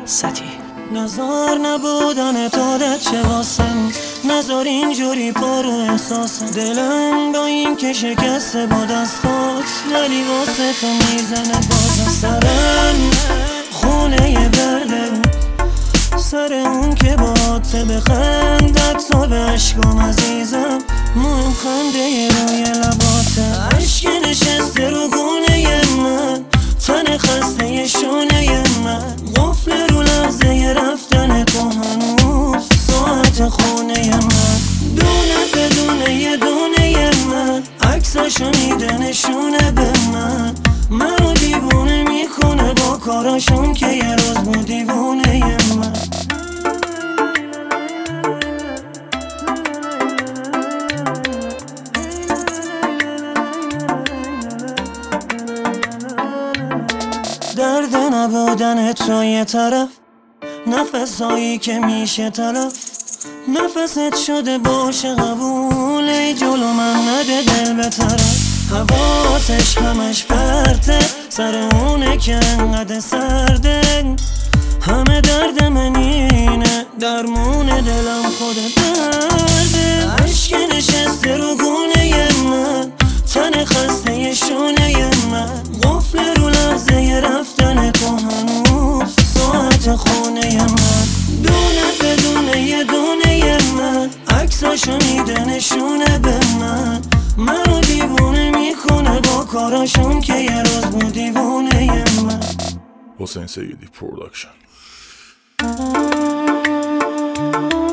ستی نزار نبودن تادت چه واسم، نزار اینجوری پارو احساس دلم با این که شکسته با دستات، ولی واسه تو میزنه باز سرم خونه ی برده، سر اون که باته بخندت تا به عشقم عزیزم، موم خنده روی لباته، عشق نشسته رو گونه من، تن خسته شونه من، قفل رو لحظه رفتن تو هنوز ساعت خونه من، دونه بدونه یه دونه من، عکسشو میده نشونه به منو دیوونه میکنه با کاراشون که یه روز بود دیوونه من. درد نبودن تو یه طرف، نفسایی که میشه تلف، نفست شده باشه قبوله، جلو من نده دل به طرف، حواسش همش پرته، سر اونه که انقدر سرده، همه درد من اینه، درمون دلم خود درده، عشق نشسته رو گونه من، تن خسته شونه من، قفل رو لحظه رفتن تو هنوز ساعت خونه من، دونه بدونه یه دونه من، عکساشو میده نشونه به منو دیوونه میکنه با کاراشون که یه روز بود دیوونه من. حسین سیدی پروداکشن.